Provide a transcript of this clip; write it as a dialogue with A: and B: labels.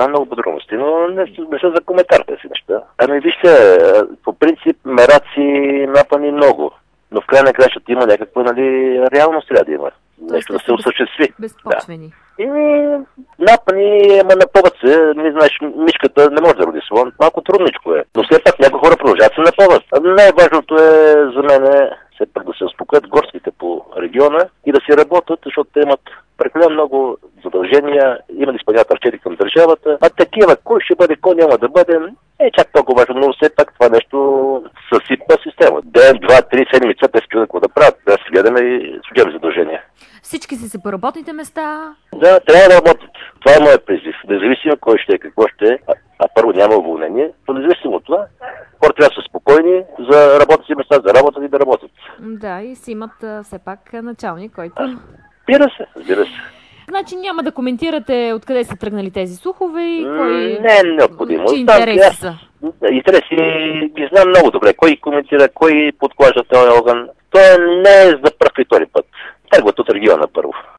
A: знам много подробности, но не са за коментар тези неща. Ами вижте, по принцип мераци напани много, но в край на кращата има някаква, нали, реалност трябва да има. Нещо да се осъществи.
B: Безпочвени.
A: Да. И напани, ама напъват се, не знаеш, мишката не може да роди слон, малко трудничко е. Но все пак някои хора продължават се напъват. Най-важното е за мен все пак да се успокоят горските по региона и да си работят, защото те имат прекалено много задължения, има да изпълняват разчети към държавата, а такива, кой ще бъде, кой няма да бъде, чак толкова важно, но все пак това нещо съсипва система. Ден, 2-3 седмица, те се чудят какво да правят, да си гледаме и служебни задължения.
B: Всички си по работните места.
A: Да, трябва да работят. Това е моят призив. Независимо кой ще е, какво ще е, а първо няма уволнение, но независимо от това, хората трябва да са спокойни за работните си места, за работата и да работят.
B: Да, и си имат все пак началник, който...
A: Разбира се.
B: Значи няма да коментирате откъде са тръгнали тези слухове и кой...
A: Не е необходимо.
B: Чи интереси са?
A: Интереси ги знам много добре. Кой коментира, кой подклажда този огън. Той не е за пръв и втори път. Тръгват от региона.